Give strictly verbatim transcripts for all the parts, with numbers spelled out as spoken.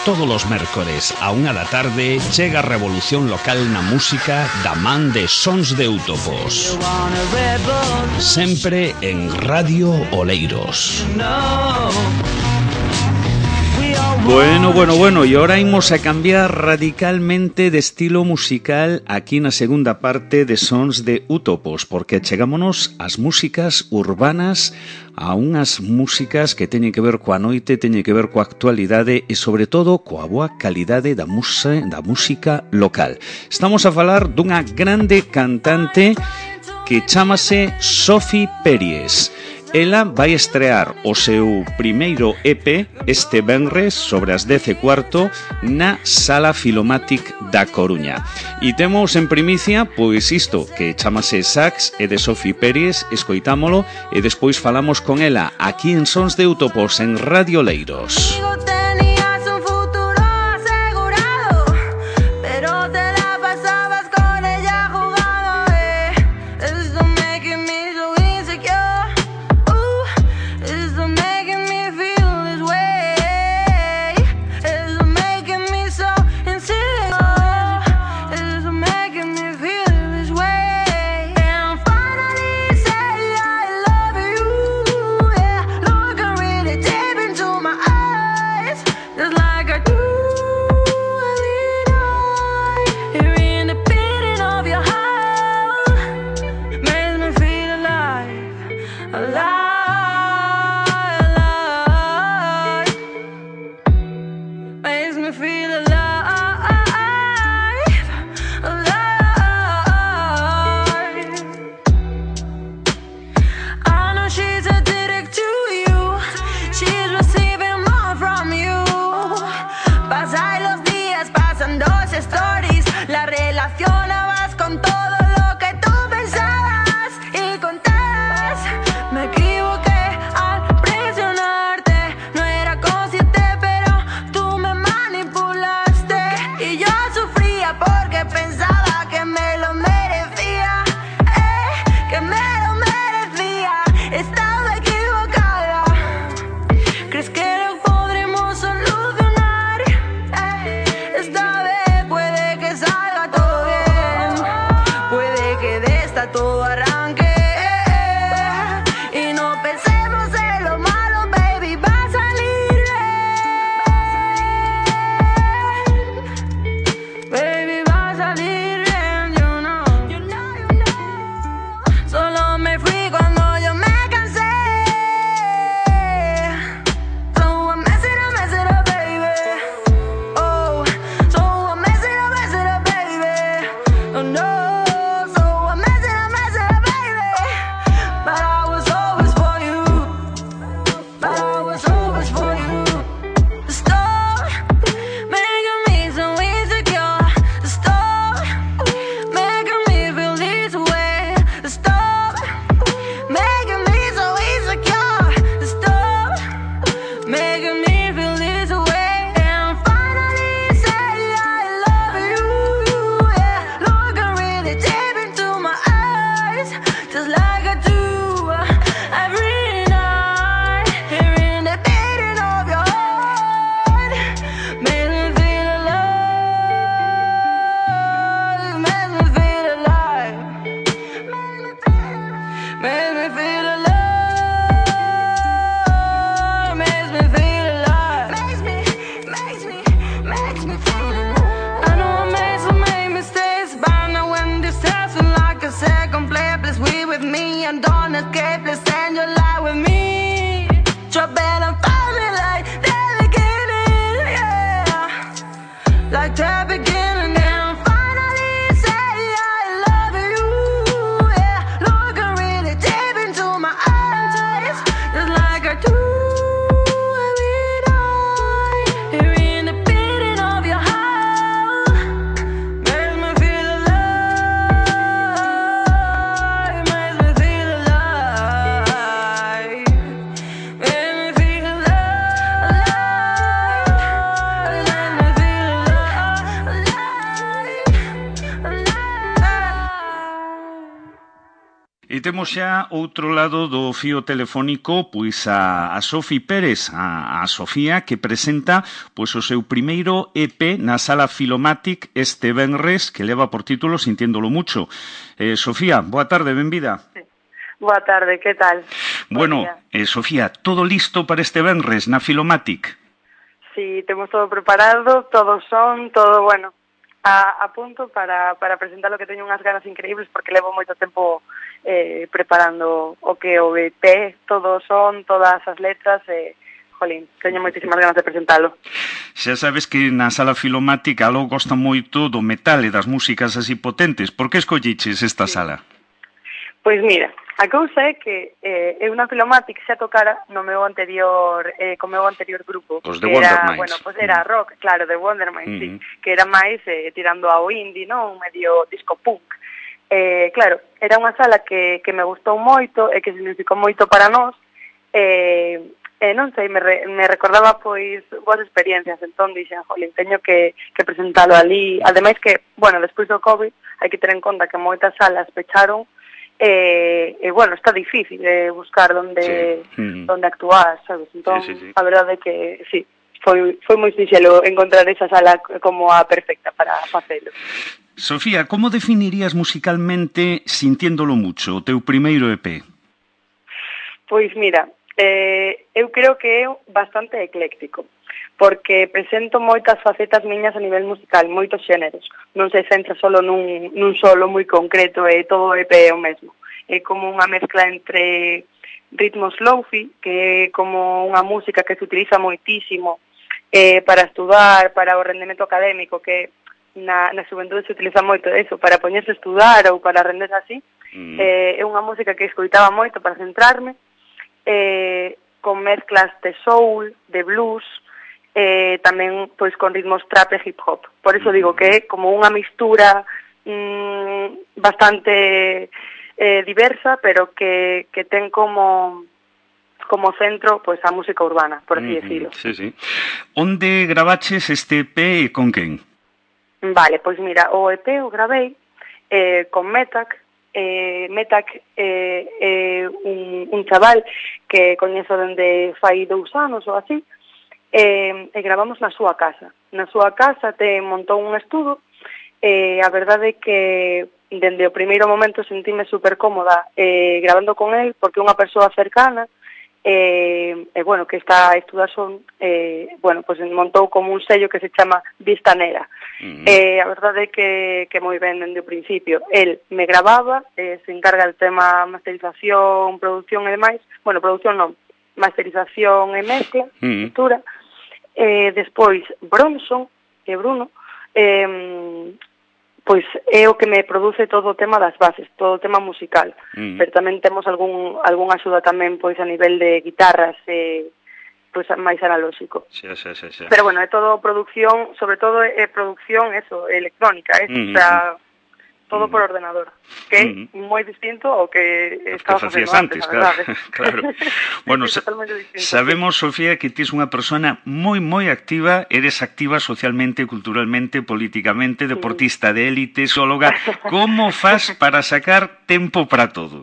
todos os mércores a unha da tarde chega a revolución local na música da man de Sons de Útopos. Sempre en Radio Oleiros. Bueno, bueno, bueno, e ahora imos a cambiar radicalmente de estilo musical aquí na segunda parte de Sons de Útopos, porque chegámonos ás músicas urbanas, a unhas músicas que teñen que ver coa noite, teñen que ver coa actualidade e sobre todo coa boa calidade da, musa, da música local. Estamos a falar dunha grande cantante que chámase Sophie Peries. Ela vai estrear o seu primeiro E P este venres sobre as dez e cuarto na Sala Filomatic da Coruña. E temos en primicia, pois isto, que chamase Sax, é de Sophie Peries, escoitámolo e despois falamos con ela aquí en Sons de Útopos en Radio Oleiros. My eyes. temos xa outro lado do fío telefónico pois a, a Sofi Pérez, a, a Sofía, que presenta pois o seu primeiro E P na Sala Filomatic este venres, que leva por título Sintiéndolo Mucho. Eh, Sofía, boa tarde, benvida. Sí. Boa tarde, que tal? Bueno, eh, Sofía, todo listo para este venres na Filomatic? Sí, temos todo preparado, todo son, todo, bueno, a, a punto para, para presentar lo que teño unhas ganas increíbles porque levo moito tempo eh, preparando o que o E P, todo son, todas as letras, e, eh, jolín, teño moitísimas ganas de presentalo. Xa sabes que na Sala Filomática algo gosta moito do metal e das músicas así potentes. Por que escolliches esta sí. sala? Pois mira, a cousa é que eh, eu na Filomatic xa tocara no meu anterior, eh, co meu anterior grupo. Os de que era, Wonderminds. bueno, pues era mm. rock, claro, de Wonderminds, mm. sí, que era máis eh, tirando ao indie, non? Medio disco punk. Eh, claro, era unha sala que, que me gustou moito e que significou moito para nós. Eh, eh, non sei, me, re, me recordaba pois boas experiencias, entón dixen, jolín, teño que, que presentalo ali. Ademais que, bueno, despois do COVID hai que ter en conta que moitas salas pecharon. E, eh, eh, bueno, está difícil eh, buscar donde sí. mm. donde actuar, sabes? Entón, sí, sí, sí. A verdade é que sí, foi foi moi sinxelo encontrar esa sala como a perfecta para facelo. Sofía, como definirías musicalmente Sintiéndolo Mucho, o teu primeiro E P? Pois mira, eh, eu creo que é bastante ecléctico, porque presento moitas facetas miñas a nivel musical, moitos xéneros. Non se centra solo nun, nun solo moi concreto e todo o E P é o mesmo. É como unha mezcla entre ritmos lofi, que é como unha música que se utiliza moitísimo eh, para estudar, para o rendemento académico, que na, na xuventude se utiliza moito eso, para poñerse a estudar ou para renderse así. Mm. Eh, é unha música que escoitaba moito para centrarme, eh, con mezclas de soul, de blues, Eh, tamén pois con ritmos trap e hip hop. Por eso digo que é como unha mistura mmm, bastante eh, diversa, pero que, que ten como como centro pois a música urbana, por así mm, decirlo. Sí, sí. Onde gravaches este E P e con quen? Vale, pois mira, o E P o gravei eh, con Metac. Eh, Metac é eh, eh, un, un chaval que coñezo dende fai dous anos ou así. E, e gravamos na súa casa. Na súa casa te montou un estudo e a verdade é que dende o primeiro momento sentíme super cómoda eh, gravando con el porque é unha persoa cercana e, e bueno, que está a estudar son eh, bueno, pues montou como un sello que se chama Vistanera. Mm-hmm. E a verdade é que, que moi ben dende o principio. El me gravaba, eh, se encarga del tema masterización, producción e demais. Bueno, producción non, masterización e mezcla, mm. cultura. Eh, despois, Bronson, e Bruno, eh, pois é o que me produce todo o tema das bases, todo o tema musical. Mm. Pero tamén temos algún algún axuda tamén pois a nivel de guitarras e pois máis analóxico. Sí, sí, sí, sí. Pero bueno, é todo producción, sobre todo é producción eso, electrónica, é, mm. o sea, todo por ordenador, que é mm. moi distinto ao que estaba facendo antes, a verdade. Claro. Bueno, sa sabemos, Sofía, que tis unha persona moi, moi activa, eres activa socialmente, culturalmente, políticamente, deportista de élite, xóloga. Como fas para sacar tempo para todo?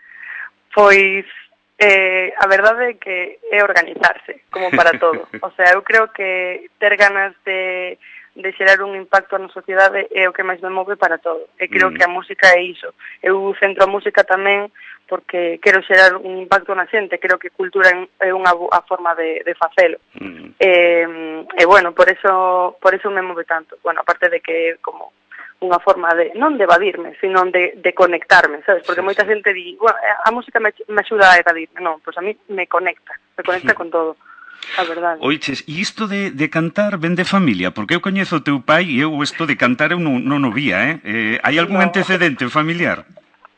Pois, eh, a verdade é que é organizarse, como para todo. O sea, eu creo que ter ganas de de xerar un impacto na sociedade é o que máis me move para todo. E creo mm. que a música é iso. Eu centro a música tamén porque quero xerar un impacto na xente, creo que cultura é unha a forma de, de facelo. Mm. E, e bueno, por eso por eso me move tanto. Bueno, aparte de que como unha forma de, non de evadirme, sino de, de conectarme, sabes? Porque sí, moita sí. xente di, bueno, a música me, me axuda a evadirme. Non, pois pues a mí me conecta, me conecta mm. con todo. A verdade. Oiches, e isto de, de cantar ven de familia? Porque eu coñezo o teu pai e eu isto de cantar eu non, non o vía, eh? eh hai algún no. antecedente familiar?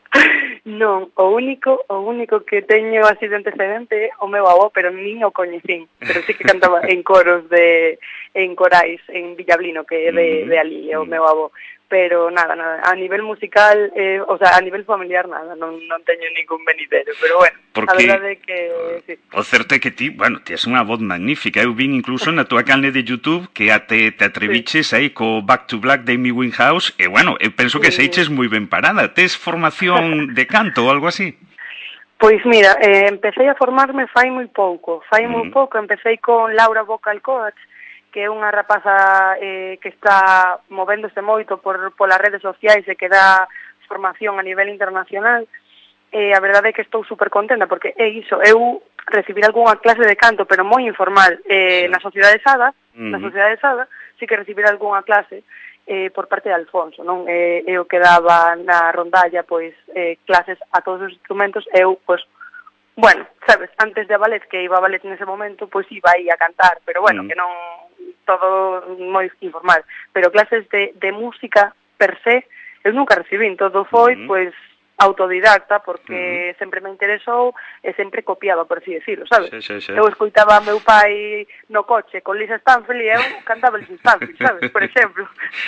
Non, o único o único que teño así de antecedente é o meu avó, pero nin o coñecín. Pero sí que cantaba en coros de en corais en Villablino, que é de, de ali, é o meu avó. pero nada, nada, a nivel musical, eh, o sea, a nivel familiar nada, non, non teño ningún venidero, pero bueno, porque a verdade é que... Sí. O certo é que ti, bueno, ti és unha voz magnífica, eu vin incluso na tua canle de YouTube que até te atreviches sí. aí co Back to Black de Amy Winehouse, e bueno, eu penso que sí. seiches moi ben parada, tes formación de canto ou algo así? Pois mira, eh, empecé a formarme fai moi pouco, fai mm. moi pouco, empecé con Laura Vocal Coach, que é unha rapaza eh, que está movéndose moito por polas redes sociais e que dá formación a nivel internacional. E a verdade é que estou super contenta, porque é iso, eu recibir algunha clase de canto, pero moi informal, eh, sí. na Sociedade Sada, uh-huh. na Sociedade Sada, sí que recibir algunha clase eh, por parte de Alfonso, non? Eh, eu que daba na rondalla, pois, eh, clases a todos os instrumentos, eu, pois, bueno, sabes, antes de ballet, que iba a ballet nese momento, pois iba aí a cantar, pero bueno, uh-huh. que non todo moi informal, pero clases de, de música per se, eu nunca recibín, todo foi, uh-huh. pois, autodidacta, porque uh-huh. sempre me interesou e sempre copiaba, por así decirlo, sabes? Sí, sí, sí. Eu escoitaba a meu pai no coche con Lisa Stanfield e eu cantaba Lisa Stanfield, sabes? Por exemplo.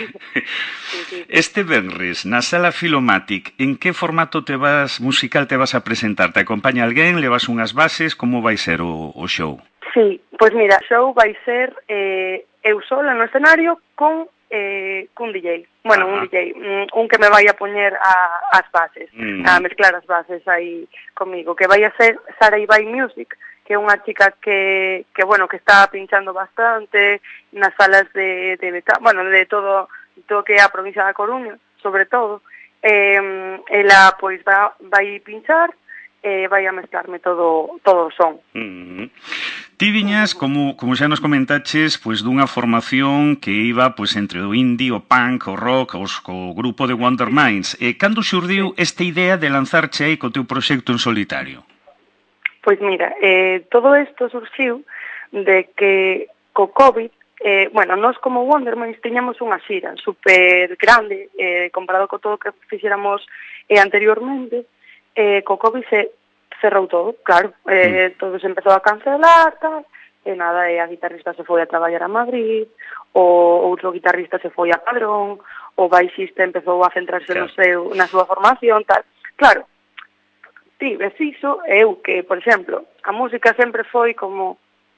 Sí, sí. Este venres, na Sala Filomatic, en que formato te vas musical te vas a presentar? Te acompaña alguén? Levas unhas bases? Como vai ser o, o show? Sí, pois mira, o show vai ser eh, eu sola no escenario con eh, cun D J. Bueno, Ajá. un D J, un que me vai a poñer a, as bases, mm. a mezclar as bases aí comigo, que vai a ser Sara Ibai Music, que é unha chica que, que bueno, que está pinchando bastante nas salas de, de, de bueno, de todo, todo que é a provincia da Coruña, sobre todo. Eh, ela, pois, va, vai pinchar, e vai a mezclarme todo, todo o son. Mm-hmm. Ti viñas, como, como xa nos comentaches, pois dunha formación que iba pois entre o indie, o punk, o rock, os, co grupo de Wonder Minds. E cando xurdiu esta idea de lanzarche aí co teu proxecto en solitario? Pois mira, eh, todo isto surxiu de que co COVID, eh, bueno, nós como Wonder Minds tiñamos unha xira super grande, eh, comparado co todo que fixéramos eh, anteriormente. Eh, co COVID se cerrou todo, claro, eh, mm. todo se empezou a cancelar, tal, e nada, e a guitarrista se foi a traballar a Madrid, o outro guitarrista se foi a Padrón, o baixista empezou a centrarse claro. no seu, na súa formación, tal. Claro, ti ves iso, eu que, por exemplo, a música sempre foi como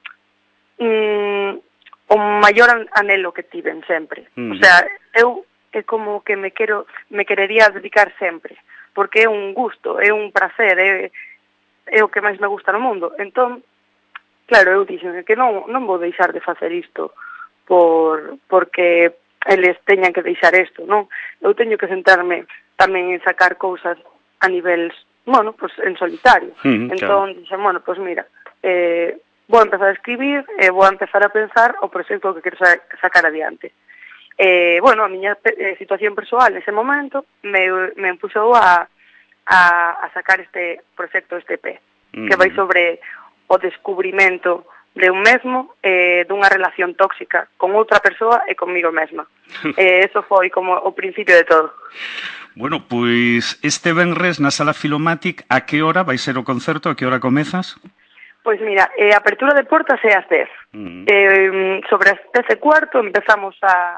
mm, o maior anhelo que tiven sempre. Mm. O sea, eu é como que me quero, me querería dedicar sempre, porque é un gusto, é un prazer, é, é o que máis me gusta no mundo. Entón, claro, eu dixen que non, non vou deixar de facer isto por, porque eles teñan que deixar isto, non? Eu teño que centrarme tamén en sacar cousas a niveles, bueno, pues en solitario. Mm, entón, claro. dixen, bueno, pues mira, eh, vou empezar a escribir e eh, vou empezar a pensar o proxecto que quero sa sacar adiante. Eh, bueno, a miña eh, situación persoal nese momento me, me empuxou a, a, a sacar este proxecto, este E P, mm. que vai sobre o descubrimento de un mesmo, eh, dunha relación tóxica con outra persoa e comigo mesma. eh, eso foi como o principio de todo. Bueno, pois este venres na Sala Filomatic, a que hora vai ser o concerto? A que hora comezas? Pois mira, eh, apertura de portas é ás dez. Mm. Eh, sobre as dez e cuarto empezamos a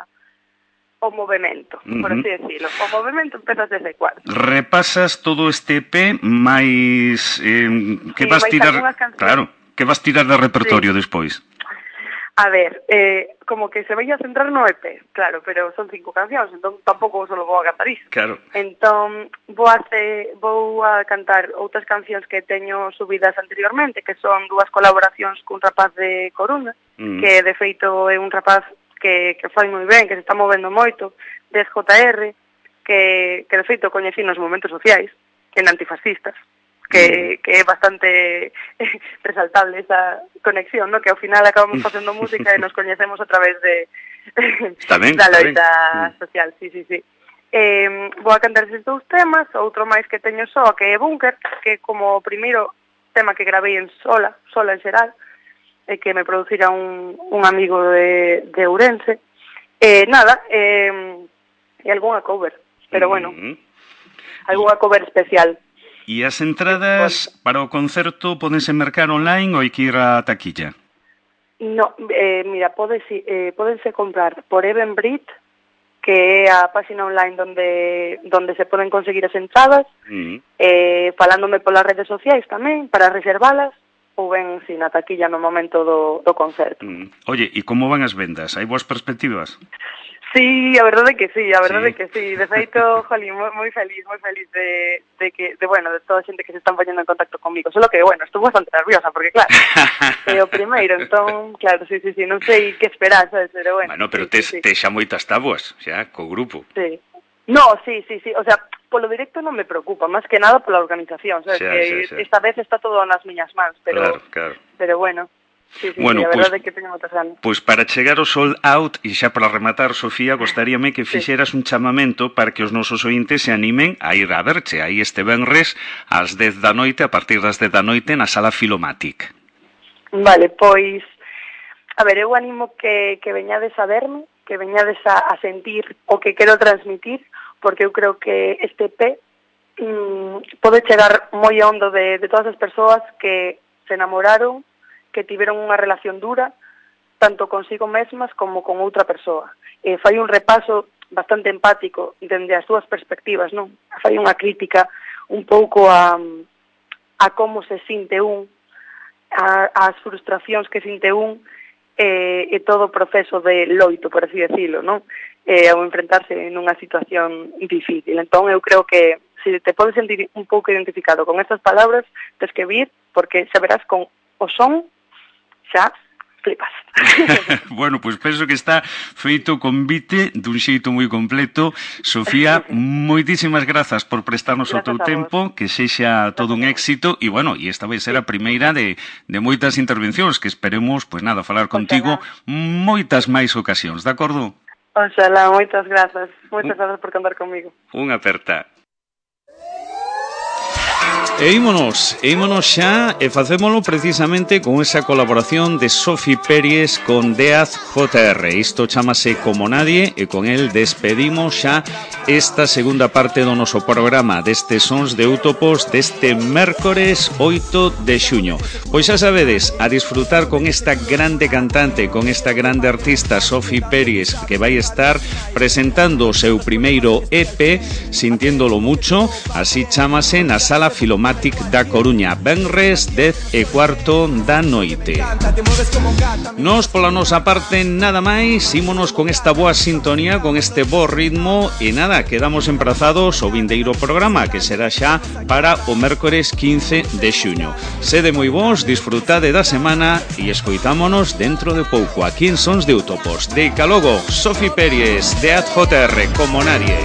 o movimento, uh-huh. por así decirlo. O movimento empezas desde cuarto. Repasas todo este E P, máis eh, que sí, vas tirar, claro, que vas tirar de repertorio sí. despois. A ver, eh, como que se vai a centrar no E P, claro, pero son cinco cancións, entón tampouco só vou a cantar iso. Claro. Entón, vou a, hacer, vou a cantar outras cancións que teño subidas anteriormente, que son dúas colaboracións cun rapaz de Coruña, mm. que de feito é un rapaz que, que fai moi ben, que se está movendo moito, de J R, que, que de feito coñecí nos momentos sociais, en Antifascistas, que, mm. que é bastante resaltable esa conexión, ¿no? Que ao final acabamos facendo música e nos coñecemos a través de ben, da loita social, sí, sí, sí. Eh, vou a cantar esses dous temas, outro máis que teño só, que é Búnker, que é como o primeiro tema que gravei en sola, sola en xeral, e que me producira un, un amigo de, de Ourense. Eh, nada, eh, e algunha cover, pero bueno, mm-hmm. algunha cover especial. E as entradas pues, para o concerto podense mercar online ou hai que ir á taquilla? No, eh, mira, podes, eh, podense comprar por Eventbrite, que é a página online donde donde se poden conseguir as entradas, mm. eh, falándome polas redes sociais tamén, para reservalas, ou ben, si, na taquilla no momento do, do concerto. Mm. Oye, e como van as vendas? Hai boas perspectivas? Sí, a verdade que sí, a verdade sí. que sí. De feito, jolín, moi, moi feliz, moi feliz de, de que, de, bueno, de toda a xente que se están poñendo en contacto comigo. Solo que, bueno, estou bastante nerviosa, porque claro, é o primeiro, entón, claro, sí, sí, sí, non sei que esperar, sabes, pero bueno. Bueno, pero sí, te, sí, te sí. xa moitas tabuas, xa, co grupo. Sí. No, sí, sí, sí, o sea, polo directo non me preocupa, máis que nada pola organización, sabes, xa, que xa, xa. Esta vez está todo nas miñas mans, pero, claro, claro. pero bueno. Sí, sí, bueno, sí, a pues, verdade é que teño moitas ganas. Pois para chegar ao sold out, e xa para rematar, Sofía, gostaríame que fixeras sí. un chamamento para que os nosos ointes se animen a ir a verche aí este venres ás dez da noite, a partir das dez da noite, na Sala Filomatic. Vale, pois, a ver, eu animo que, que veñades a verme, que veñades a, a sentir o que quero transmitir, porque eu creo que este E P mmm, pode chegar moi hondo de, de todas as persoas que se enamoraron, que tiveron unha relación dura, tanto consigo mesmas como con outra persoa. E fai un repaso bastante empático dende as súas perspectivas, non? Fai unha crítica un pouco a, a como se sinte un, a, as frustracións que sinte un, e, e todo o proceso de loito, por así decirlo, non? E ao enfrentarse nunha situación difícil. Entón, eu creo que se te podes sentir un pouco identificado con estas palabras, tens que vir, porque se verás con o son xa flipas. Bueno, pois pues penso que está feito o convite dun xeito moi completo. Sofía, moitísimas grazas por prestarnos o teu tempo, que sexa todo un éxito, e bueno, e esta vai ser a primeira de, de moitas intervencións, que esperemos, pois pues nada, falar contigo moitas máis ocasións, de acordo? Oxalá, moitas grazas, moitas grazas por contar comigo. Unha aperta. E ímonos, e ímonos xa e facémolo precisamente con esa colaboración de Sofi Peries con Deaz J R. Isto chamase Como Nadie e con el despedimos xa esta segunda parte do noso programa destes Sons de Útopos deste mércores oito de xuño. Pois xa sabedes, a disfrutar con esta grande cantante, con esta grande artista Sofi Peries, que vai estar presentando o seu primeiro E P Sintiéndolo Mucho, así chamase, na Sala Filomatic da Coruña, venres dez e cuarto da noite. Nos pola nosa parte nada máis, ímonos con esta boa sintonía, con este bo ritmo e nada, quedamos emprazados ao vindeiro programa, que será xa para o mércores quince de xuño. Sede moi vos, disfrutade da semana e escoitámonos dentro de pouco aquí en Sons de Útopos. De Calogo, Sofi Peries, Deaz J R, Como Nadie.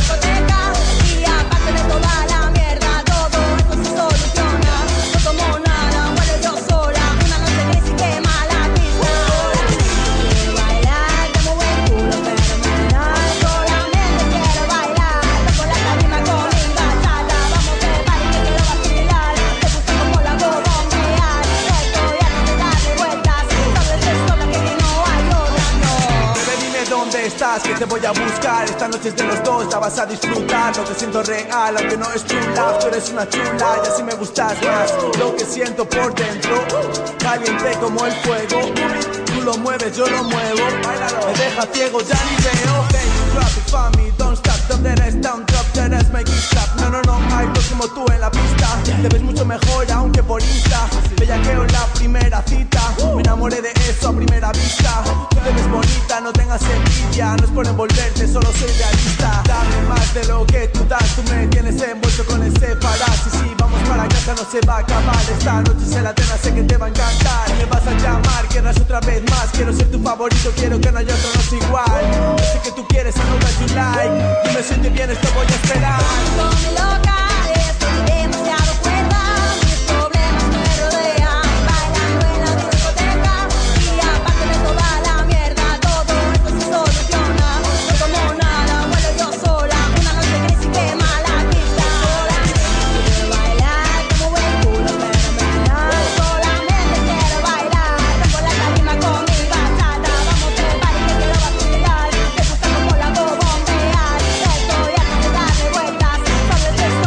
Que te voy a buscar, esta noche es de los dos, la vas a disfrutar. Lo que siento real, aunque no es true love. Tú eres una chula y así me gustas más. Lo que siento por dentro, caliente como el fuego. Tú lo mueves, yo lo muevo. Me deja ciego, ya ni veo. Baby, drop it for me, don't stop. Donde eres down, drop, that ass, make it stop. No, no, no, hay próximo tú en la pista. Te ves mucho mejor, aunque por Insta. Bellaqueo en la primera cita. Me enamoré de eso a primera vista. Tú te ves bonita, no tengas envidia. No es por envolverte, solo soy realista. Dame más de lo que tú das. Tú me tienes envuelto con ese paras. Y si vamos para casa no se va a acabar. Esta noche se la tena, sé que te va a encantar. Me vas a llamar, querrás otra vez más. Quiero ser tu favorito, quiero que no haya otro, no es igual. Yo sé que tú quieres, I know that you like. Dime si te vienes, te voy a esperar. Como loca, estoy demasiado cuerda. Mis problemas me rodean, bailando en la discoteca. Y aparte de toda la mierda, todo esto se soluciona. No como nada, vuelo yo sola. Una noche gris y quema la pista. Quiero bailar como buen culo fenomenal. Solamente quiero bailar. Tengo la tarima con mi bachata. Vamos de party que quiero vacilar. Te gusta como la hago bombear. Estoy harta de darle vueltas. Sabes que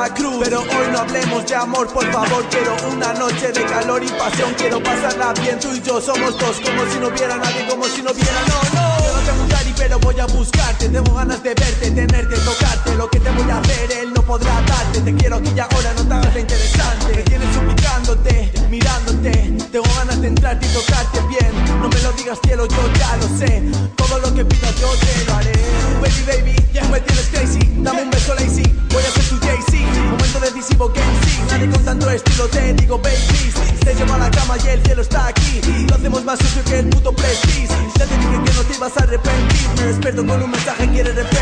la cruz. Pero hoy no hablemos de amor, por favor. Quiero una noche de calor y pasión. Quiero pasarla bien, tú y yo somos dos. Como si no hubiera nadie, como si no hubiera, no, no. Yo no tengo un daddy, pero voy a buscarte. Tengo ganas de verte, tenerte, tocarte. Lo que te voy a hacer, él no podrá darte. Te quiero aquí y ahora, no te hagas la interesante. Me tienes suplicándote, mirándote. Tengo ganas de entrarte y tocarte bien. No me lo digas, cielo, yo ya lo sé. Todo lo que pidas yo te lo haré. Baby, baby, tú me tienes crazy. Dame un beso lazy, voy a ser tu Jay-Z. Momento decisivo, game sí. Nadie con tanto estilo, te digo baby please. Te llevo a la cama y el cielo está aquí. Lo hacemos más sucio que el puto Prestige. Ya te dije que no te ibas a arrepentir. Me despierto con un mensaje, quiere repetir.